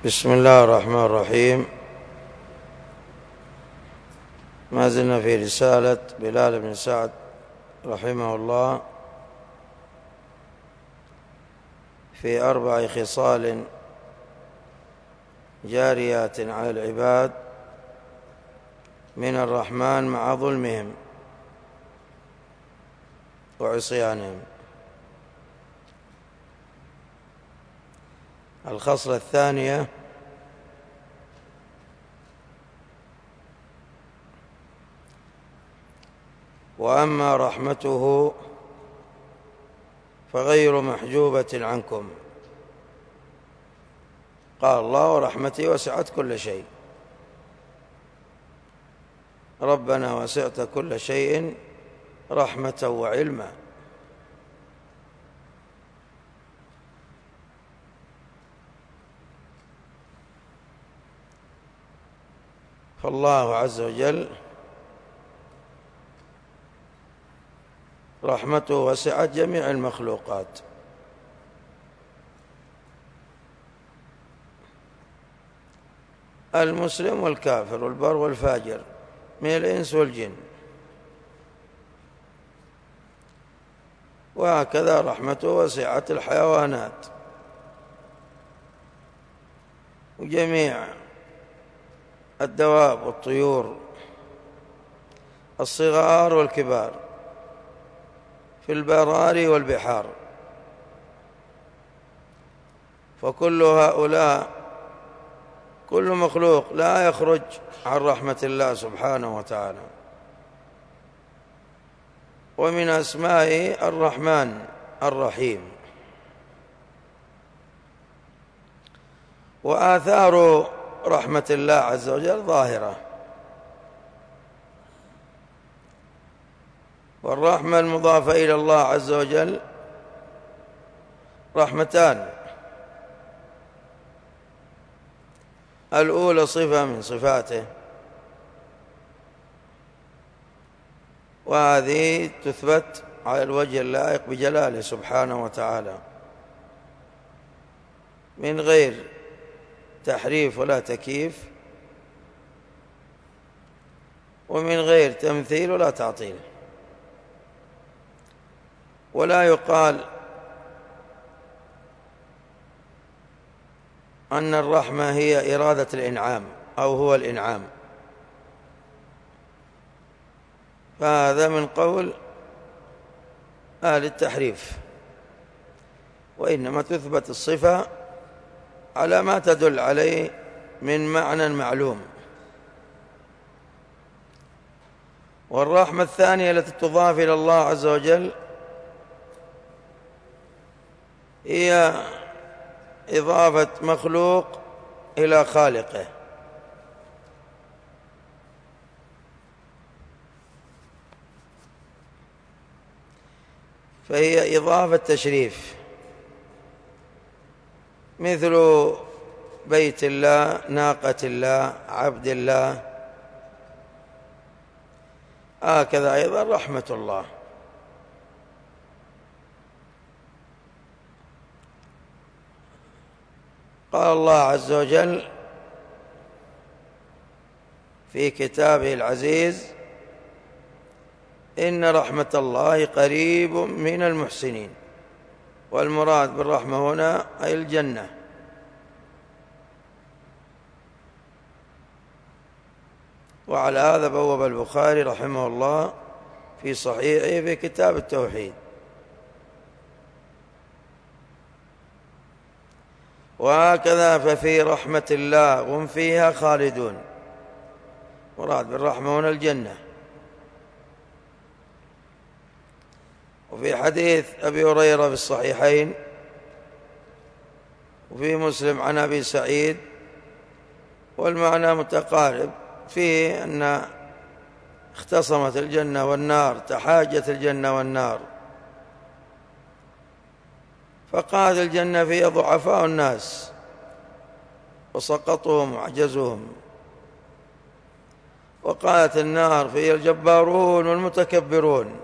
بسم الله الرحمن الرحيم. ما زلنا في رسالة بلال بن سعد رحمه الله في 4 خصال جاريات على العباد من الرحمن مع ظلمهم وعصيانهم. الخصلة الثانية: وأما رحمته فغير محجوبة عنكم. قال الله: ورحمتي وسعت كل شيء. ربنا وسعت كل شيء رحمة وعلما. فالله عز وجل رحمته وسعت جميع المخلوقات، المسلم والكافر والبر والفاجر من الإنس والجن، وهكذا رحمته وسعت الحيوانات وجميع الدواب والطيور الصغار والكبار في البراري والبحار، فكل هؤلاء كل مخلوق لا يخرج عن رحمة الله سبحانه وتعالى. ومن أسمائه الرحمن الرحيم. وآثار رحمة الله عز وجل ظاهرة، والرحمة المضافة إلى الله عز وجل رحمتان: الأولى صفة من صفاته، وهذه تثبت على الوجه اللائق بجلاله سبحانه وتعالى من غير تحريف ولا تكييف، ومن غير تمثيل ولا تعطيل. ولا يقال أن الرحمة هي إرادة الإنعام أو هو الإنعام، فهذا من قول أهل التحريف، وإنما تثبت الصفة على ما تدل عليه من معنى معلوم. والرحمة الثانية التي تضاف إلى الله عز وجل هي إضافة مخلوق إلى خالقه، فهي إضافة تشريف، مثل بيت الله، ناقة الله، عبد الله. هكذا أيضا رحمة الله. قال الله عز وجل في كتابه العزيز: إن رحمة الله قريب من المحسنين. والمراد بالرحمة هنا أي الجنة. وعلى هذا بوب البخاري رحمه الله في صحيحه في كتاب التوحيد. وهكذا ففي رحمة الله هم فيها خالدون. مراد بالرحمة هنا الجنة. وفي حديث أبي هريرة في الصحيحين وفي مسلم عن أبي سعيد، والمعنى متقارب، فيه أن اختصمت الجنة والنار، تحاجت الجنة والنار، فقالت الجنة فيها ضعفاء الناس وسقطهم وعجزهم، وقالت النار فيها الجبارون والمتكبرون.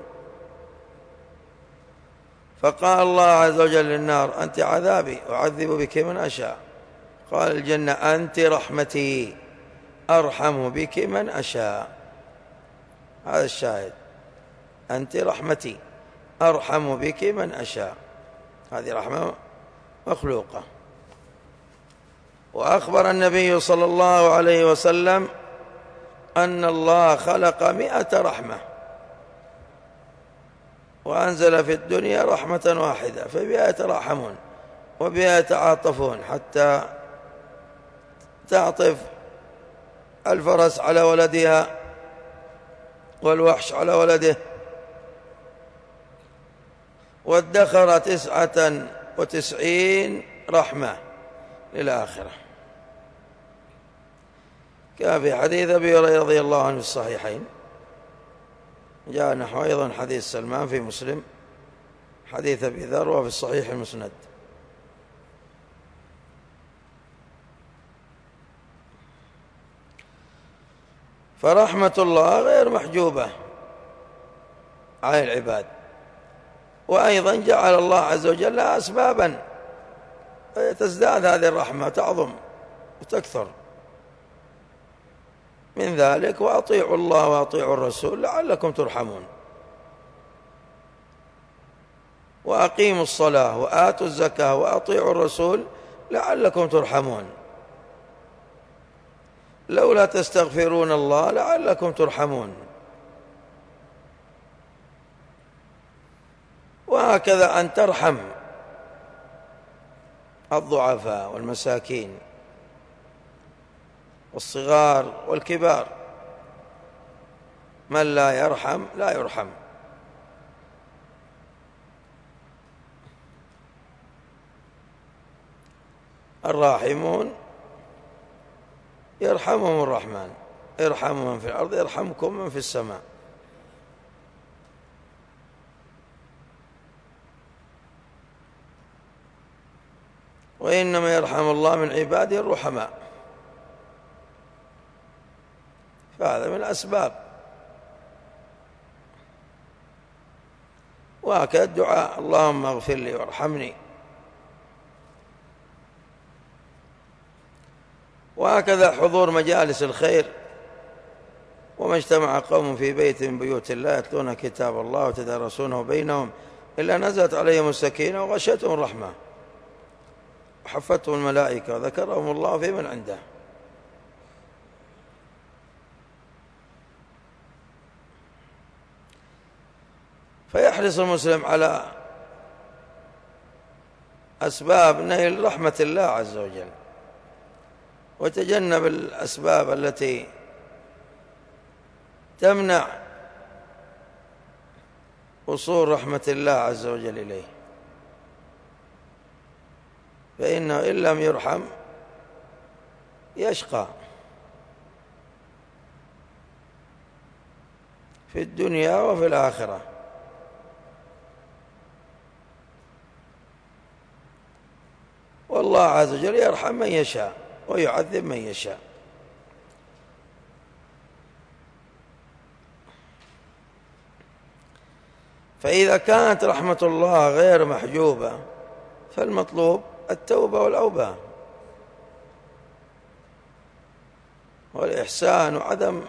فقال الله عز وجل للنار: أنت عذابي أعذب بك من أشاء. قال الجنة أنت رحمتي أرحم بك من أشاء. هذا الشاهد، أنت رحمتي أرحم بك من أشاء، هذه رحمة مخلوقة. وأخبر النبي صلى الله عليه وسلم أن الله خلق 100 رحمة وأنزل في الدنيا رحمة واحدة، فبها يتراحمون وبها يتعاطفون، حتى تعطف الفرس على ولدها والوحش على ولده، وادخر 99 رحمة للآخرة، كما في حديث أبي هريرة رضي الله عنه في الصحيحين، جاء نحو أيضا حديث سلمان في مسلم، حديث أبي ذر وفي الصحيح المسند. فرحمة الله غير محجوبة عن العباد، وأيضا جعل الله عز وجل لها أسبابا تزداد هذه الرحمة، تعظم وتكثر، من ذلك وأطيعوا الله وأطيعوا الرسول لعلكم ترحمون، وأقيموا الصلاة وآتوا الزكاة وأطيعوا الرسول لعلكم ترحمون، لولا تستغفرون الله لعلكم ترحمون. وهكذا أن ترحم الضعفاء والمساكين والصغار والكبار، من لا يرحم لا يرحم. الراحمون يرحمهم الرحمن، ارحموا من في الأرض يرحمكم من في السماء. وإنما يرحم الله من عباده الرحماء، فهذا من الأسباب. وهكذا الدعاء، اللهم اغفر لي وارحمني. وهكذا حضور مجالس الخير، وما اجتمع قوم في بيت من بيوت الله يتلون كتاب الله ويتدارسونه بينهم إلا نزلت عليهم السكينة وغشيتهم الرحمة وحفتهم الملائكة وذكرهم الله في من عنده. فيحرص المسلم على أسباب نيل رحمة الله عز وجل، وتجنب الأسباب التي تمنع وصول رحمة الله عز وجل إليه، فإنه إن لم يرحم يشقى في الدنيا وفي الآخرة. والله عز وجل يرحم من يشاء ويعذب من يشاء. فإذا كانت رحمة الله غير محجوبة فالمطلوب التوبة والأوبة والإحسان وعدم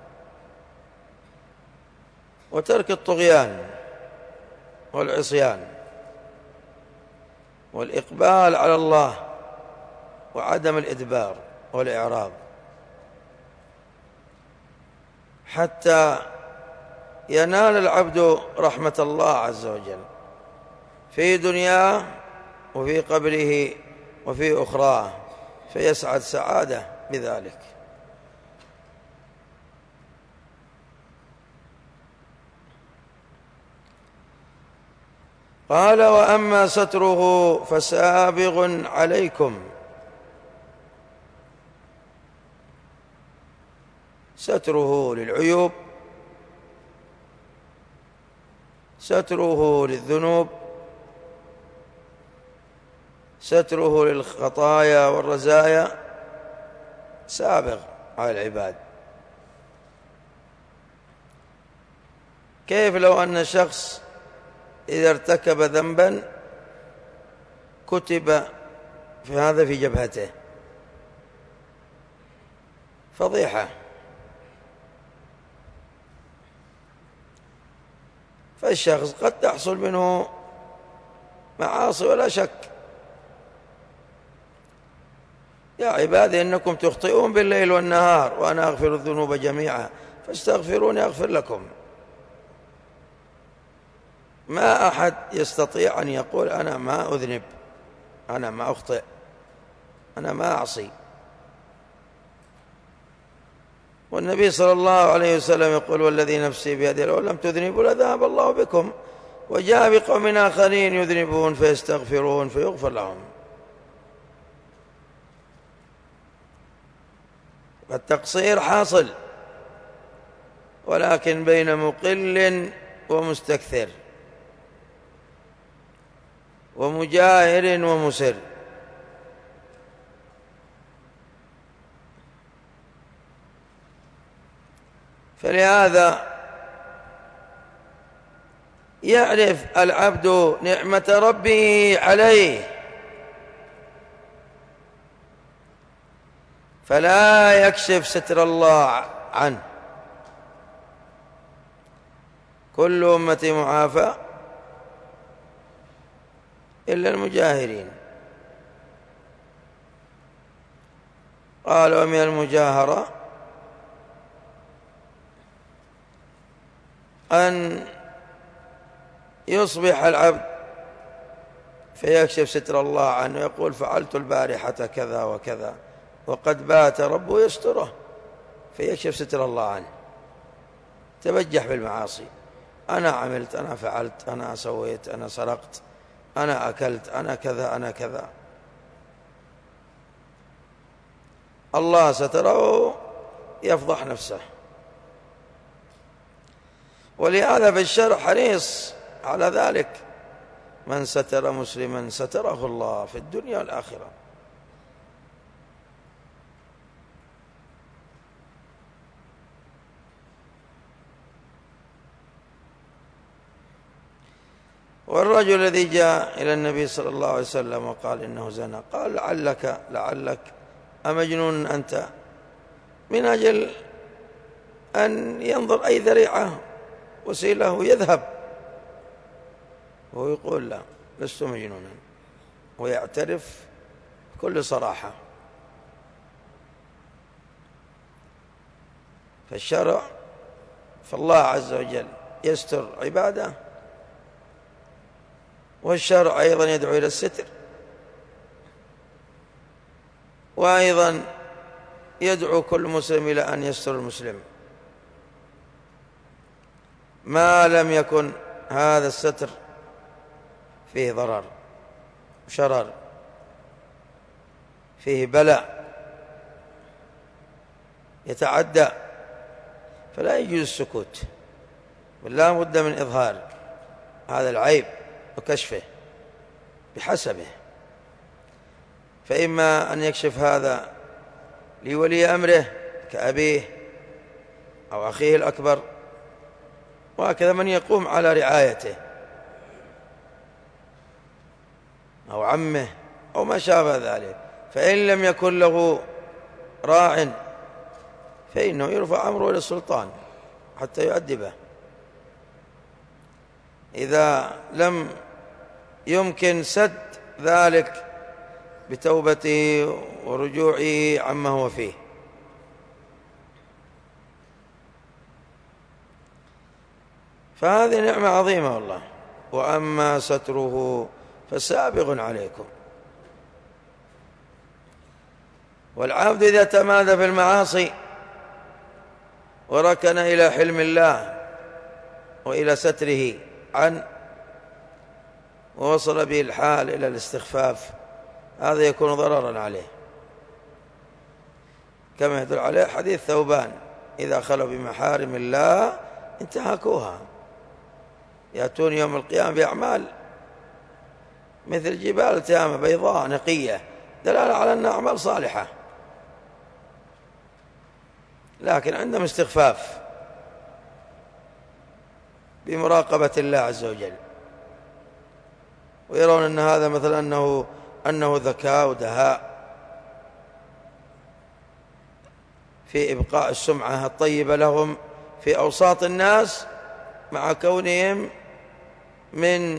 وترك الطغيان والعصيان والإقبال على الله وعدم الإدبار والإعراض، حتى ينال العبد رحمة الله عز وجل في دنياه وفي قبره وفي أخراه، فيسعد سعادة بذلك. قال: وأما ستره فسابغ عليكم. ستره للعيوب، ستره للذنوب، ستره للخطايا والرزايا سابغ على العباد. كيف لو أن شخص إذا ارتكب ذنبا كتب في هذا في جبهته فضيحة. فالشخص قد تحصل منه معاصي ولا شك. يا عبادي إنكم تخطئون بالليل والنهار وأنا أغفر الذنوب جميعا فاستغفروني أغفر لكم. ما أحد يستطيع أن يقول أنا ما أذنب، أنا ما أخطئ، أنا ما أعصي. والنبي صلى الله عليه وسلم يقول والذي نفسي بيده لو لم تذنبوا لذهب الله بكم وجاء بقوم آخرين يذنبون فيستغفرون فيغفر لهم. التقصير حاصل، ولكن بين مقل ومستكثر ومجاهر ومسر. فلهذا يعرف العبد نعمة ربه عليه فلا يكشف ستر الله عنه. كل أمتي معافى إلا المجاهرين. قال ومن المجاهرة أن يصبح العبد فيكشف ستر الله عنه، يقول فعلت البارحة كذا وكذا وقد بات ربه يستره، فيكشف ستر الله عنه، تبجح بالمعاصي. أنا عملت، أنا فعلت، أنا سويت، أنا سرقت، أنا أكلت، أنا كذا، أنا كذا. الله ستره يفضح نفسه. ولهذا في الشرع حريص على ذلك: من ستر مسلما ستره الله في الدنيا والآخرة. والرجل الذي جاء إلى النبي صلى الله عليه وسلم وقال إنه زنى، قال لعلك أمجنون أنت، من أجل أن ينظر أي ذريعة وسيلة ويذهب. وهو يقول لا، لست مجنونا، ويعترف بكل صراحة. فالشرع، فالله عز وجل يستر عباده، والشرع أيضا يدعو إلى الستر، وأيضا يدعو كل مسلم إلى أن يستر المسلم ما لم يكن هذا الستر فيه ضرر وشرر، فيه بلاء يتعدى، فلا يجوز السكوت، بل لا بد من إظهار هذا العيب وكشفه بحسبه. فإما أن يكشف هذا لولي أمره كأبيه أو أخيه الأكبر، وهكذا من يقوم على رعايته، أو عمه أو ما شابه ذلك. فإن لم يكن له راع فإنه يرفع أمره إلى السلطان حتى يؤدبه. إذا لم يمكن سد ذلك بتوبته ورجوعه عما هو فيه. فهذه نعمة عظيمة والله. وأما ستره فسابغ عليكم. والعبد إذا تمادى في المعاصي وركن إلى حلم الله وإلى ستره عنه ووصل به الحال إلى الاستخفاف، هذا يكون ضررا عليه، كما يدل عليه حديث ثوبان: إذا خلوا بمحارم الله انتهكوها. يأتون يوم القيامة بأعمال مثل جبال تامة بيضاء نقية، دلالة على أنها أعمال صالحة، لكن عندهم استخفاف بمراقبة الله عز وجل، ويرون أن هذا مثلا أنه ذكاء ودهاء. في إبقاء السمعة الطيبة لهم في أوساط الناس، مع كونهم من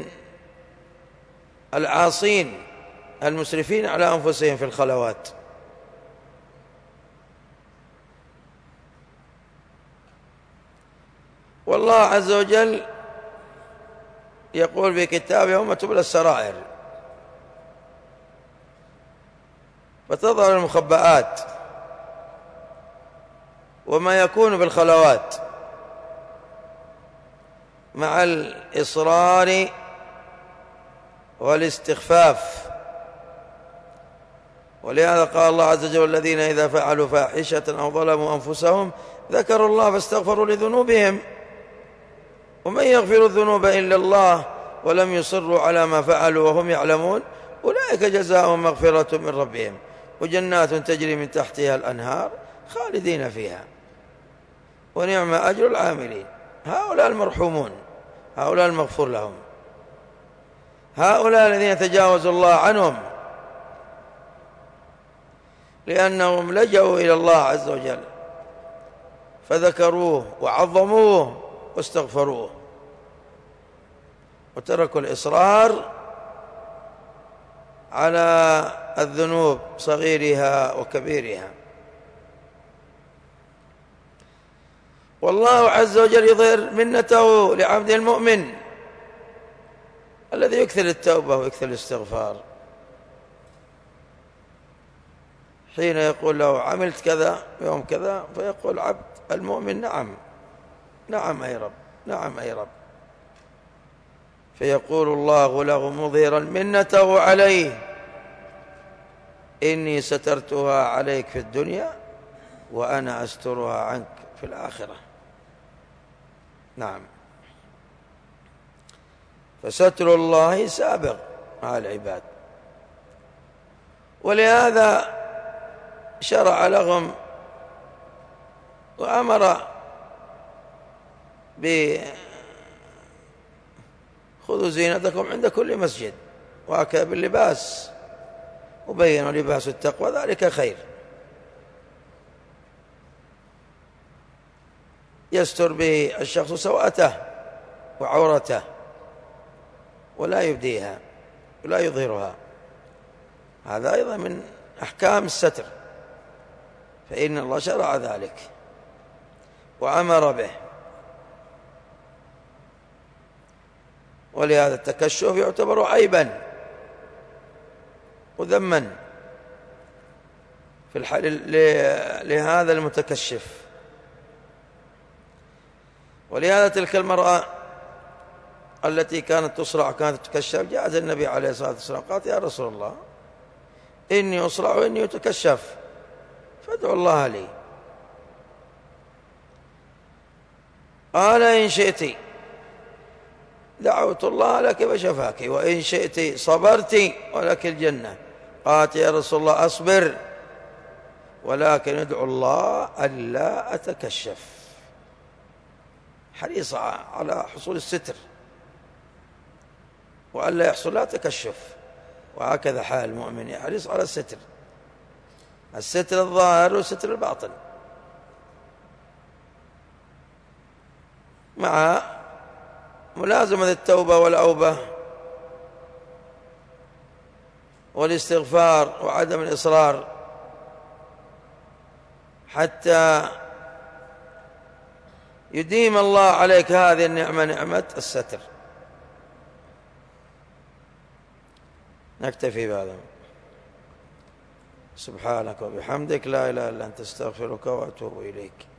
العاصين المسرفين على أنفسهم في الخلوات. والله عز وجل يقول في كتابه: يوم تبلى السرائر، فتظهر المخبآت وما يكون بالخلوات مع الإصرار والاستخفاف. ولهذا قال الله عز وجل: الذين إذا فعلوا فاحشة أو ظلموا أنفسهم ذكروا الله فاستغفروا لذنوبهم ومن يغفر الذنوب إلا الله ولم يصروا على ما فعلوا وهم يعلمون أولئك جزاؤهم مغفرة من ربهم وجنات تجري من تحتها الأنهار خالدين فيها ونعم أجر العاملين. هؤلاء المرحومون، هؤلاء المغفور لهم، هؤلاء الذين تجاوز الله عنهم لأنهم لجأوا إلى الله عز وجل فذكروه وعظموه واستغفروه وتركوا الإصرار على الذنوب صغيرها وكبيرها. والله عز وجل يظهر منته لعبده المؤمن الذي يكثر التوبة ويكثر الاستغفار، حين يقول له: عملت كذا يوم كذا، فيقول عبد المؤمن: نعم نعم أي رب، نعم أي رب، فيقول الله له مظهرا منته عليه: إني سترتها عليك في الدنيا وأنا أسترها عنك في الآخرة. نعم، فستر الله سابق مع العباد. ولهذا شرع لهم وأمر خذوا زينتكم عند كل مسجد، وهكذا باللباس، وبينوا لباس التقوى ذلك خير، يستر به الشخص سوءته وعورته ولا يبديها ولا يظهرها. هذا أيضا من أحكام الستر، فإن الله شرع ذلك وأمر به. ولهذا التكشف يعتبر عيبا وذما في لهذا المتكشف. ولهذا تلك المرأة التي كانت تصرع كانت تتكشف، جاءت النبي عليه الصلاة والسلام قالت: يا رسول الله، إني أصرع وإني أتكشف فادعو الله لي. قال: إن شئت دعوت الله لك فشفاك، وإن شئت صبرت ولك الجنة. قالت: يا رسول الله أصبر، ولكن ادعو الله ألا أتكشف. حريصة على حصول الستر وألا يحصل لا تكشف، وهكذا حال المؤمن، يحرص على الستر، الستر الظاهر والستر الباطن، مع ملازمة التوبة والأوبة والاستغفار وعدم الإصرار حتى يديم الله عليك هذه النعمة، نعمة الستر. نكتفي بهذا. سبحانك وبحمدك، لا إله إلا أنت، استغفرك وأتوب إليك.